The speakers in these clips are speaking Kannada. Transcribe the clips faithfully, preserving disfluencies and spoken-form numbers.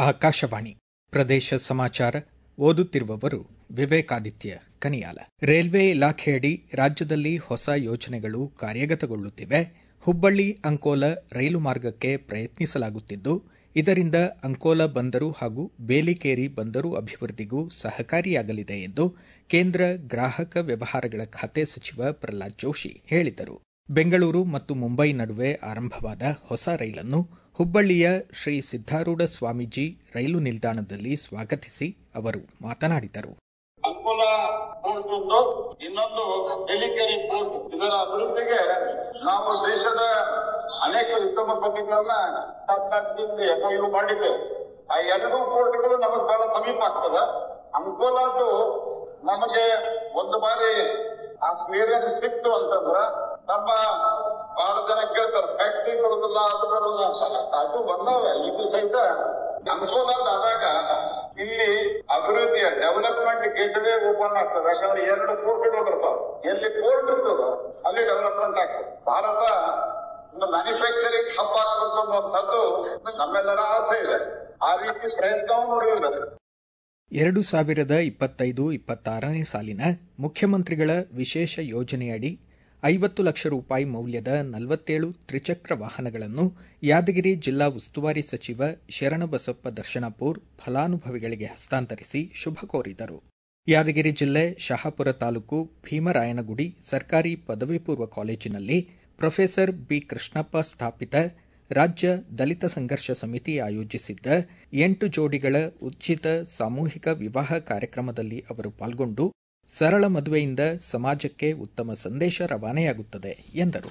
ಆಕಾಶವಾಣಿ ಪ್ರದೇಶ ಸಮಾಚಾರ ಓದುತ್ತಿರುವವರು ವಿವೇಕಾದಿತ್ಯ ಕನಿಯಾಲ. ರೈಲ್ವೆ ಇಲಾಖೆಯಡಿ ರಾಜ್ಯದಲ್ಲಿ ಹೊಸ ಯೋಜನೆಗಳು ಕಾರ್ಯಗತಗೊಳ್ಳುತ್ತಿವೆ. ಹುಬ್ಬಳ್ಳಿ ಅಂಕೋಲ ರೈಲು ಮಾರ್ಗಕ್ಕೆ ಪ್ರಯತ್ನಿಸಲಾಗುತ್ತಿದ್ದು, ಇದರಿಂದ ಅಂಕೋಲ ಬಂದರು ಹಾಗೂ ಬೇಲಿಕೇರಿ ಬಂದರು ಅಭಿವೃದ್ಧಿಗೂ ಸಹಕಾರಿಯಾಗಲಿದೆ ಎಂದು ಕೇಂದ್ರ ಗ್ರಾಹಕ ವ್ಯವಹಾರಗಳ ಖಾತೆ ಸಚಿವ ಪ್ರಹ್ಲಾದ್ ಜೋಶಿ ಹೇಳಿದರು. ಬೆಂಗಳೂರು ಮತ್ತು ಮುಂಬೈ ನಡುವೆ ಆರಂಭವಾದ ಹೊಸ ರೈಲನ್ನು ಹುಬ್ಬಳ್ಳಿಯ ಶ್ರೀ ಸಿದ್ದಾರೂಢ ಸ್ವಾಮೀಜಿ ರೈಲು ನಿಲ್ದಾಣದಲ್ಲಿ ಸ್ವಾಗತಿಸಿ ಅವರು ಮಾತನಾಡಿದರು. ಅಂಕೋಲ ಪೋರ್ಟ್ ಒಂದು, ಇನ್ನೊಂದು ಬೇಲಿಕೇರಿ ಪೋರ್ಟ್. ಇದರ ಅಭಿವೃದ್ಧಿಗೆ ನಾವು ದೇಶದ ಅನೇಕ ಉತ್ತಮ ಪದ್ಧತಿಗಳನ್ನ ಎಫ್ಐಯು ಮಾಡಿದ್ದೇವೆ. ಆ ಎರಡೂ ಪೋರ್ಟ್ಗಳು ನಮಗೆ ಬಹಳ ಸಮೀಪ ಆಗ್ತದೆ. ಅಂಕೋಲಾದು ನಮಗೆ ಒಂದು ಬಾರಿ ಆ ಕ್ಲಿಯರೆನ್ಸ್ ಸಿಕ್ತು ಅಂತಂದ್ರ ನಮ್ಮ ಬಹಳ ಜನ ಕೇಳ್ತಾರೆ ಫ್ಯಾಕ್ಟ್ರಿ ಬರುದಿಲ್ಲ ಅದು ಬರುದಿಲ್ಲ ಅಂತ. ಅದು ಬಂದವೆ ಇದು ಸಹಿತ ಅಂಕೋಲಾದಾಗ ಇಲ್ಲಿ ಅಭಿವೃದ್ಧಿಯ ಡೆವಲಪ್ಮೆಂಟ್ ಗೇಟ್ವೇ ಓಪನ್ ಆಗ್ತದೆ. ಯಾಕಂದ್ರೆ ಎರಡು ಪೋರ್ಟ್ಗಳು ಬರ್ತಾವೆ. ಎಲ್ಲಿ ಪೋರ್ಟ್ ಇರ್ತದೋ ಅಲ್ಲಿ ಡೆವಲಪ್ಮೆಂಟ್ ಆಗ್ತದೆ. ಭಾರತ ಒಂದು ಮ್ಯಾನುಫ್ಯಾಕ್ಚರಿಂಗ್ ಹಬ್ ಆಗ್ತಕ್ಕಂಥದ್ದು ನಮ್ಮೆಲ್ಲರ ಆಸೆ ಇದೆ. ಆ ರೀತಿ ಪ್ರಯತ್ನವೂ ನಡೆಯುತ್ತದೆ. ಎರಡು ಸಾವಿರದ ಇಪ್ಪತ್ತೈದು ಇಪ್ಪತ್ತಾರನೇ ಸಾಲಿನ ಮುಖ್ಯಮಂತ್ರಿಗಳ ವಿಶೇಷ ಯೋಜನೆಯಡಿ ಐವತ್ತು ಲಕ್ಷ ರೂಪಾಯಿ ಮೌಲ್ಯದ ನಲವತ್ತೇಳು ತ್ರಿಚಕ್ರ ವಾಹನಗಳನ್ನು ಯಾದಗಿರಿ ಜಿಲ್ಲಾ ಉಸ್ತುವಾರಿ ಸಚಿವ ಶರಣಬಸಪ್ಪ ದರ್ಶನಾಪುರ್ ಫಲಾನುಭವಿಗಳಿಗೆ ಹಸ್ತಾಂತರಿಸಿ ಶುಭ ಕೋರಿದರು. ಯಾದಗಿರಿ ಜಿಲ್ಲೆ ಶಹಾಪುರ ತಾಲೂಕು ಭೀಮರಾಯನಗುಡಿ ಸರ್ಕಾರಿ ಪದವಿ ಪೂರ್ವ ಕಾಲೇಜಿನಲ್ಲಿ ಪ್ರೊಫೆಸರ್ ಬಿ ಕೃಷ್ಣಪ್ಪ ಸ್ಥಾಪಿತ ರಾಜ್ಯ ದಲಿತ ಸಂಘರ್ಷ ಸಮಿತಿ ಆಯೋಜಿಸಿದ್ದ ಎಂಟು ಜೋಡಿಗಳ ಉಚಿತ ಸಾಮೂಹಿಕ ವಿವಾಹ ಕಾರ್ಯಕ್ರಮದಲ್ಲಿ ಅವರು ಪಾಲ್ಗೊಂಡು ಸರಳ ಮದುವೆಯಿಂದ ಸಮಾಜಕ್ಕೆ ಉತ್ತಮ ಸಂದೇಶ ರವಾನೆಯಾಗುತ್ತದೆ ಎಂದರು.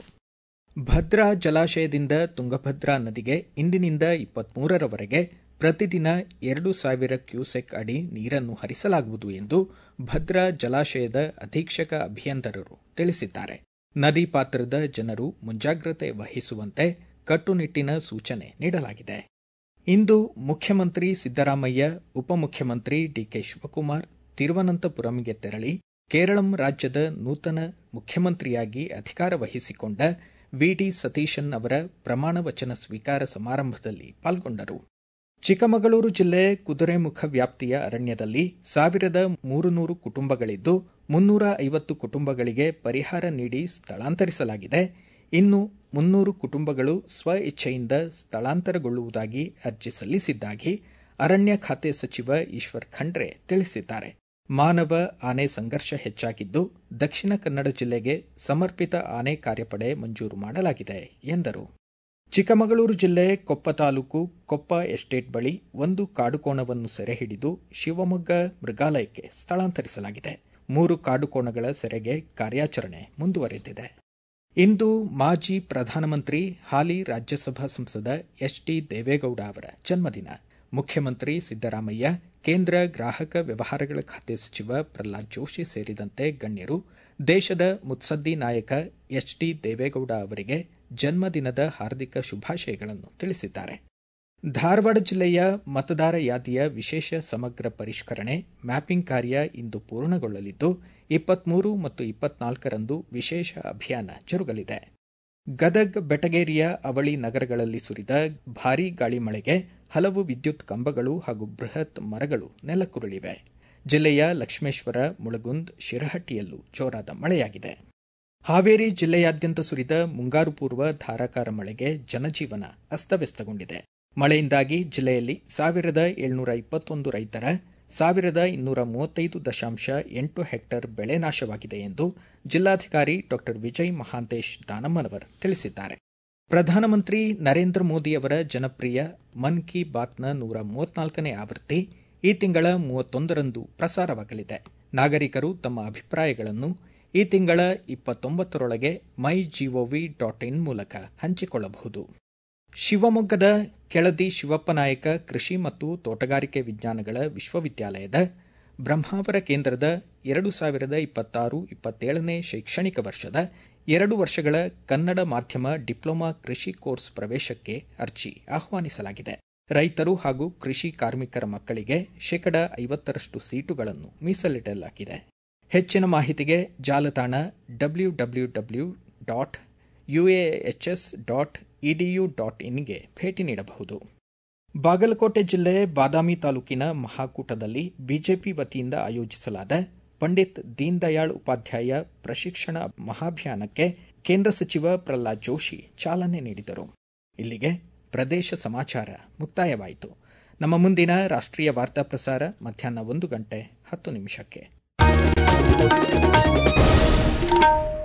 ಭದ್ರಾ ಜಲಾಶಯದಿಂದ ತುಂಗಭದ್ರಾ ನದಿಗೆ ಇಂದಿನಿಂದ ಇಪ್ಪತ್ಮೂರರವರೆಗೆ ಪ್ರತಿದಿನ ಎರಡು ಸಾವಿರ ಕ್ಯೂಸೆಕ್ ಅಡಿ ನೀರನ್ನು ಹರಿಸಲಾಗುವುದು ಎಂದು ಭದ್ರಾ ಜಲಾಶಯದ ಅಧೀಕ್ಷಕ ಅಭಿಯಂತರರು ತಿಳಿಸಿದ್ದಾರೆ. ನದಿ ಪಾತ್ರದ ಜನರು ಮುಂಜಾಗ್ರತೆ ವಹಿಸುವಂತೆ ಕಟ್ಟುನಿಟ್ಟಿನ ಸೂಚನೆ ನೀಡಲಾಗಿದೆ. ಇಂದು ಮುಖ್ಯಮಂತ್ರಿ ಸಿದ್ದರಾಮಯ್ಯ, ಉಪಮುಖ್ಯಮಂತ್ರಿ ಡಿಕೆ ಶಿವಕುಮಾರ್ ತಿರುವನಂತಪುರಂಗೆ ತೆರಳಿ ಕೇರಳಂ ರಾಜ್ಯದ ನೂತನ ಮುಖ್ಯಮಂತ್ರಿಯಾಗಿ ಅಧಿಕಾರ ವಹಿಸಿಕೊಂಡ ವಿಡಿ ಸತೀಶನ್ ಅವರ ಪ್ರಮಾಣ ವಚನ ಸ್ವೀಕಾರ ಸಮಾರಂಭದಲ್ಲಿ ಪಾಲ್ಗೊಂಡರು. ಚಿಕ್ಕಮಗಳೂರು ಜಿಲ್ಲೆ ಕುದುರೆಮುಖ ವ್ಯಾಪ್ತಿಯ ಅರಣ್ಯದಲ್ಲಿ ಸಾವಿರದ ಮೂರುನೂರು ಕುಟುಂಬಗಳಿದ್ದು ಮುನ್ನೂರ ಐವತ್ತು ಕುಟುಂಬಗಳಿಗೆ ಪರಿಹಾರ ನೀಡಿ ಸ್ಥಳಾಂತರಿಸಲಾಗಿದೆ. ಇನ್ನು ಮುನ್ನೂರು ಕುಟುಂಬಗಳು ಸ್ವ ಇಚ್ಛೆಯಿಂದ ಸ್ಥಳಾಂತರಗೊಳ್ಳುವುದಾಗಿ ಅರ್ಜಿ ಸಲ್ಲಿಸಿದ್ದಾಗಿ ಅರಣ್ಯ ಖಾತೆ ಸಚಿವ ಈಶ್ವರ್ ಖಂಡ್ರೆ ತಿಳಿಸಿದ್ದಾರೆ. ಮಾನವ ಆನೆ ಸಂಘರ್ಷ ಹೆಚ್ಚಾಗಿದ್ದು ದಕ್ಷಿಣ ಕನ್ನಡ ಜಿಲ್ಲೆಗೆ ಸಮರ್ಪಿತ ಆನೆ ಕಾರ್ಯಪಡೆ ಮಂಜೂರು ಮಾಡಲಾಗಿದೆ ಎಂದರು. ಚಿಕ್ಕಮಗಳೂರು ಜಿಲ್ಲೆ ಕೊಪ್ಪ ತಾಲೂಕು ಕೊಪ್ಪ ಎಸ್ಟೇಟ್ ಬಳಿ ಒಂದು ಕಾಡುಕೋಣವನ್ನು ಸೆರೆಹಿಡಿದು ಶಿವಮೊಗ್ಗ ಮೃಗಾಲಯಕ್ಕೆ ಸ್ಥಳಾಂತರಿಸಲಾಗಿದೆ. ಮೂರು ಕಾಡುಕೋಣಗಳ ಸೆರೆಗೆ ಕಾರ್ಯಾಚರಣೆ ಮುಂದುವರೆದಿದೆ. ಇಂದು ಮಾಜಿ ಪ್ರಧಾನಮಂತ್ರಿ ಹಾಲಿ ರಾಜ್ಯಸಭಾ ಸಂಸದ ಎಚ್ ಡಿ ದೇವೇಗೌಡ ಅವರ ಜನ್ಮದಿನ. ಮುಖ್ಯಮಂತ್ರಿ ಸಿದ್ದರಾಮಯ್ಯ, ಕೇಂದ್ರ ಗ್ರಾಹಕ ವ್ಯವಹಾರಗಳ ಖಾತೆ ಸಚಿವ ಪ್ರಹ್ಲಾದ್ ಜೋಶಿ ಸೇರಿದಂತೆ ಗಣ್ಯರು ದೇಶದ ಮುತ್ಸದ್ದಿ ನಾಯಕ ಎಚ್ ಡಿ ದೇವೇಗೌಡ ಅವರಿಗೆ ಜನ್ಮದಿನದ ಹಾರ್ದಿಕ ಶುಭಾಶಯಗಳನ್ನು ತಿಳಿಸಿದ್ದಾರೆ. ಧಾರವಾಡ ಜಿಲ್ಲೆಯ ಮತದಾರ ಯಾದಿಯ ವಿಶೇಷ ಸಮಗ್ರ ಪರಿಷ್ಕರಣೆ ಮ್ಯಾಪಿಂಗ್ ಕಾರ್ಯ ಇಂದು ಪೂರ್ಣಗೊಳ್ಳಲಿದ್ದು ಇಪ್ಪತ್ಮೂರು ಮತ್ತು ಇಪ್ಪತ್ನಾಲ್ಕರಂದು ವಿಶೇಷ ಅಭಿಯಾನ ಜರುಗಲಿದೆ. ಗದಗ್, ಬೆಟಗೇರಿಯ ಅವಳಿ ನಗರಗಳಲ್ಲಿ ಸುರಿದ ಭಾರೀ ಗಾಳಿ ಮಳೆಗೆ ಹಲವು ವಿದ್ಯುತ್ ಕಂಬಗಳು ಹಾಗೂ ಬೃಹತ್ ಮರಗಳು ನೆಲಕ್ಕುರುಳಿವೆ. ಜಿಲ್ಲೆಯ ಲಕ್ಷ್ಮೇಶ್ವರ, ಮುಳಗುಂದ್, ಶಿರಹಟ್ಟಿಯಲ್ಲೂ ಜೋರಾದ ಮಳೆಯಾಗಿದೆ. ಹಾವೇರಿ ಜಿಲ್ಲೆಯಾದ್ಯಂತ ಸುರಿದ ಮುಂಗಾರು ಪೂರ್ವ ಧಾರಾಕಾರ ಮಳೆಗೆ ಜನಜೀವನ ಅಸ್ತವ್ಯಸ್ತಗೊಂಡಿದೆ. ಮಳೆಯಿಂದಾಗಿ ಜಿಲ್ಲೆಯಲ್ಲಿ ಸಾವಿರದ ಏಳ್ನೂರ ಇಪ್ಪತ್ತೊಂದು ರೈತರ ಸಾವಿರದ ಇನ್ನೂರ ಮೂವತ್ತೈದು ದಶಾಂಶ ಎಂಟು ಹೆಕ್ಟೇರ್ ಬೆಳೆ ನಾಶವಾಗಿದೆ ಎಂದು ಜಿಲ್ಲಾಧಿಕಾರಿ ಡಾ ವಿಜಯ್ ಮಹಾಂತೇಶ್ ದಾನಮ್ಮನವರ್ ತಿಳಿಸಿದ್ದಾರೆ. ಪ್ರಧಾನಮಂತ್ರಿ ನರೇಂದ್ರ ಮೋದಿ ಅವರ ಜನಪ್ರಿಯ ಮನ್ ಕಿ ಬಾತ್ನ ನೂರ ಮೂವತ್ನಾಲ್ಕನೇ ಆವೃತ್ತಿ ಈ ತಿಂಗಳ ಮೂವತ್ತೊಂದರಂದು ಪ್ರಸಾರವಾಗಲಿದೆ. ನಾಗರಿಕರು ತಮ್ಮ ಅಭಿಪ್ರಾಯಗಳನ್ನು ಈ ತಿಂಗಳ ಇಪ್ಪತ್ತೊಂಬತ್ತರೊಳಗೆ ಮೈ ಜಿಒವಿ ಡಾಟ್ ಇನ್ ಮೂಲಕ ಹಂಚಿಕೊಳ್ಳಬಹುದು. ಶಿವಮೊಗ್ಗದ ಕೆಳದಿ ಶಿವಪ್ಪನಾಯಕ ಕೃಷಿ ಮತ್ತು ತೋಟಗಾರಿಕೆ ವಿಜ್ಞಾನಗಳ ವಿಶ್ವವಿದ್ಯಾಲಯದ ಬ್ರಹ್ಮಾವರ ಕೇಂದ್ರದ ಎರಡು ಸಾವಿರದ ಇಪ್ಪತ್ತಾರು ಇಪ್ಪತ್ತೇಳನೇ ಶೈಕ್ಷಣಿಕ ವರ್ಷದ ಎರಡು ವರ್ಷಗಳ ಕನ್ನಡ ಮಾಧ್ಯಮ ಡಿಪ್ಲೊಮಾ ಕೃಷಿ ಕೋರ್ಸ್ ಪ್ರವೇಶಕ್ಕೆ ಅರ್ಜಿ ಆಹ್ವಾನಿಸಲಾಗಿದೆ. ರೈತರು ಹಾಗೂ ಕೃಷಿ ಕಾರ್ಮಿಕರ ಮಕ್ಕಳಿಗೆ ಶೇಕಡ ಐವತ್ತರಷ್ಟು ಸೀಟುಗಳನ್ನು ಮೀಸಲಿಡಲಾಗಿದೆ. ಹೆಚ್ಚಿನ ಮಾಹಿತಿಗೆ ಜಾಲತಾಣ W W W dot UAHS dot EDU dot ಇನ್ಗೆ ಭೇಟಿ ನೀಡಬಹುದು. ಬಾಗಲಕೋಟೆ ಜಿಲ್ಲೆ ಬಾದಾಮಿ ತಾಲೂಕಿನ ಮಹಾಕೂಟದಲ್ಲಿ ಬಿಜೆಪಿ ವತಿಯಿಂದ ಆಯೋಜಿಸಲಾದ ಪಂಡಿತ್ ದೀನ್ ದಯಾಳ್ ಉಪಾಧ್ಯಾಯ ಪ್ರಶಿಕ್ಷಣ ಮಹಾಭಿಯಾನಕ್ಕೆ ಕೇಂದ್ರ ಸಚಿವ ಪ್ರಹ್ಲಾದ್ ಜೋಶಿ ಚಾಲನೆ ನೀಡಿದರು. ಇಲ್ಲಿಗೆ ಪ್ರದೇಶ ಸಮಾಚಾರ ಮುಕ್ತಾಯವಾಯಿತು. ನಮ್ಮ ಮುಂದಿನ ರಾಷ್ಟ್ರೀಯ ವಾರ್ತಾ ಪ್ರಸಾರ ಮಧ್ಯಾಹ್ನ ಒಂದು ಗಂಟೆ ಹತ್ತು ನಿಮಿಷಕ್ಕೆ.